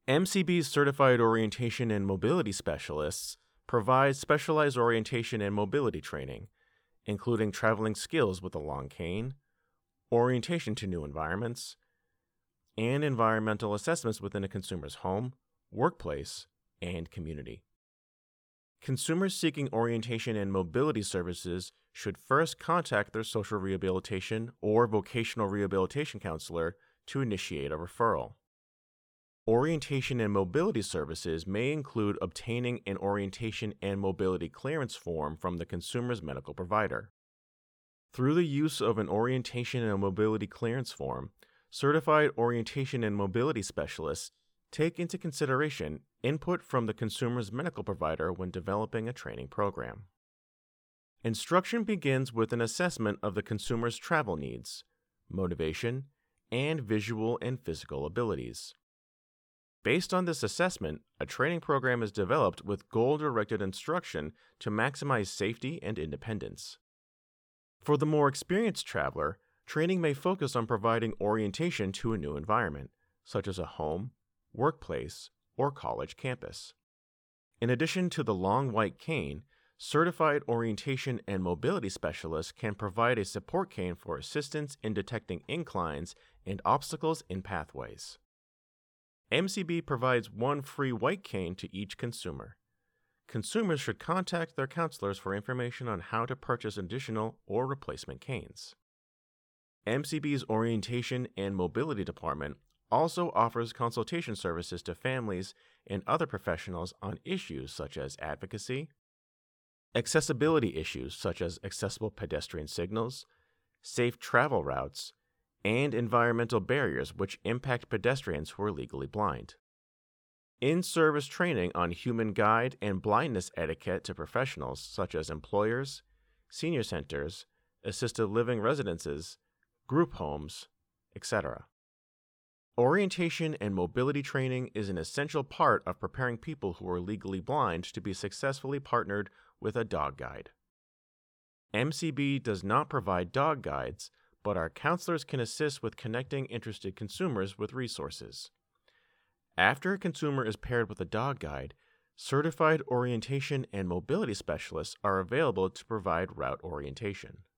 MCB's certified orientation and mobility specialists provide specialized orientation and mobility training, including traveling skills with a long cane, orientation to new environments, and environmental assessments within a consumer's home, workplace, and community. Consumers seeking orientation and mobility services should first contact their social rehabilitation or vocational rehabilitation counselor to initiate a referral. Orientation and mobility services may include obtaining an orientation and mobility clearance form from the consumer's medical provider. Through the use of an orientation and mobility clearance form, certified orientation and mobility specialists take into consideration input from the consumer's medical provider when developing a training program. Instruction begins with an assessment of the consumer's travel needs, motivation, and visual and physical abilities. Based on this assessment, a training program is developed with goal-directed instruction to maximize safety and independence. For the more experienced traveler, training may focus on providing orientation to a new environment, such as a home, workplace, or college campus. In addition to the long white cane, certified orientation and mobility specialists can provide a support cane for assistance in detecting inclines and obstacles in pathways. MCB provides one free white cane to each consumer. Consumers should contact their counselors for information on how to purchase additional or replacement canes. MCB's Orientation and Mobility Department also offers consultation services to families and other professionals on issues such as advocacy, accessibility issues such as accessible pedestrian signals, safe travel routes, and environmental barriers which impact pedestrians who are legally blind. In-service training on human guide and blindness etiquette to professionals such as employers, senior centers, assisted living residences, group homes, etc. Orientation and mobility training is an essential part of preparing people who are legally blind to be successfully partnered with a dog guide. MCB does not provide dog guides, but our counselors can assist with connecting interested consumers with resources. After a consumer is paired with a dog guide, certified orientation and mobility specialists are available to provide route orientation.